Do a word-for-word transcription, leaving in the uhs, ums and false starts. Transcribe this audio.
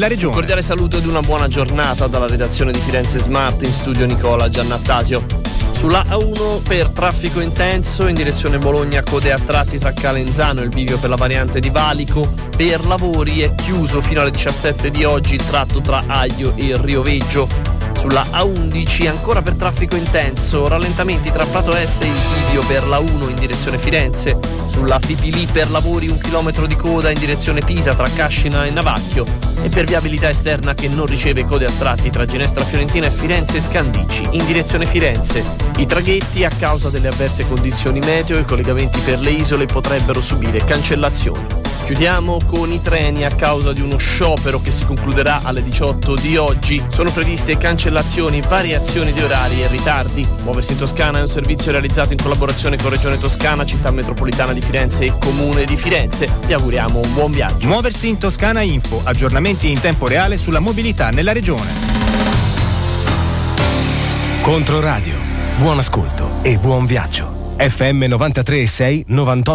nella regione. Un cordiale saluto ed una buona giornata dalla redazione di Firenze Smart, in studio Nicola Giannattasio. Sulla A uno per traffico intenso in direzione Bologna, code a tratti tra Calenzano e il bivio per la variante di Valico. Per lavori è chiuso fino alle diciassette di oggi il tratto tra Aglio e Rioveggio. Sulla A undici ancora per traffico intenso, rallentamenti tra Prato Est e il bivio per la uno in direzione Firenze. Sulla Fipili per lavori un chilometro di coda in direzione Pisa tra Cascina e Navacchio. E per viabilità esterna che non riceve code a tratti tra Ginestra Fiorentina e Firenze Scandicci in direzione Firenze. I traghetti, a causa delle avverse condizioni meteo, i collegamenti per le isole potrebbero subire cancellazioni. Chiudiamo con i treni. A causa di uno sciopero che si concluderà alle diciotto di oggi sono previste cancellazioni, variazioni di orari e ritardi. Muoversi in Toscana è un servizio realizzato in collaborazione con Regione Toscana, Città Metropolitana di Firenze e Comune di Firenze. Vi auguriamo un buon viaggio. Muoversi in Toscana Info, aggiornamenti in tempo reale sulla mobilità nella regione. Controradio, buon ascolto e buon viaggio. F M novantatré e sei novantotto